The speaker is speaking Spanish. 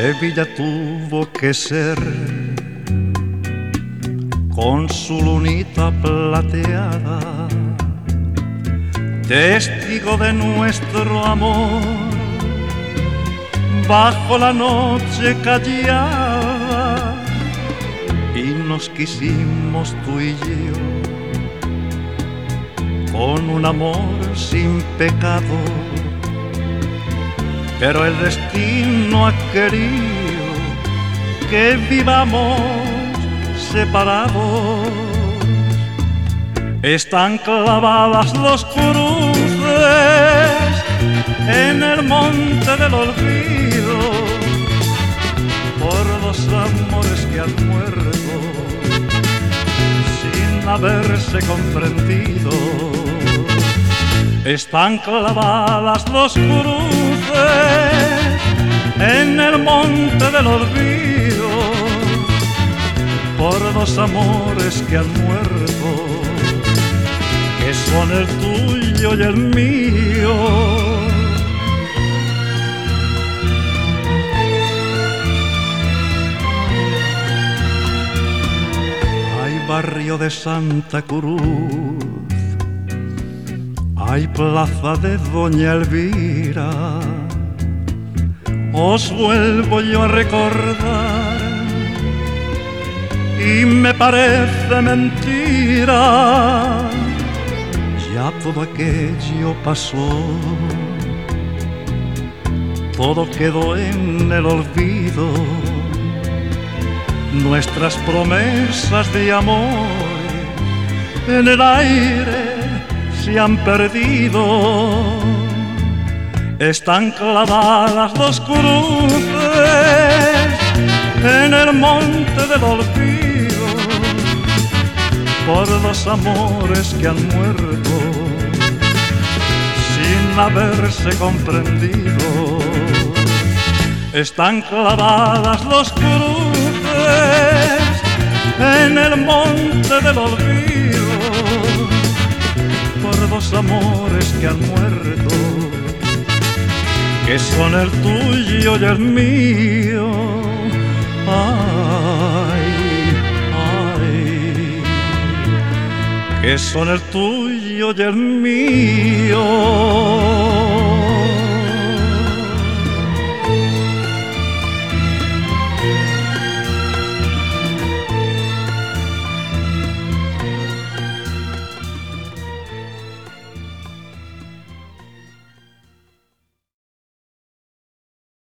Sevilla tuvo que ser con su lunita plateada, testigo de nuestro amor, bajo la noche callada, y nos quisimos tú y yo, con un amor sin pecado. Pero el destino ha querido que vivamos separados. Están clavadas dos cruces en el monte del olvido por dos amores que han muerto sin haberse comprendido. Están clavadas dos cruces en el monte del olvido por dos amores que han muerto, que son el tuyo y el mío. Hay barrio de Santa Cruz, hay plaza de Doña Elvira, os vuelvo yo a recordar y me parece mentira. Ya todo aquello pasó, todo quedó en el olvido, nuestras promesas de amor en el aire se han perdido. Están clavadas dos cruces en el monte del olvido por dos amores que han muerto sin haberse comprendido. Están clavadas dos cruces en el monte del olvido por dos amores que han muerto, que son el tuyo y el mío. Ay, ay, que son el tuyo y el mío.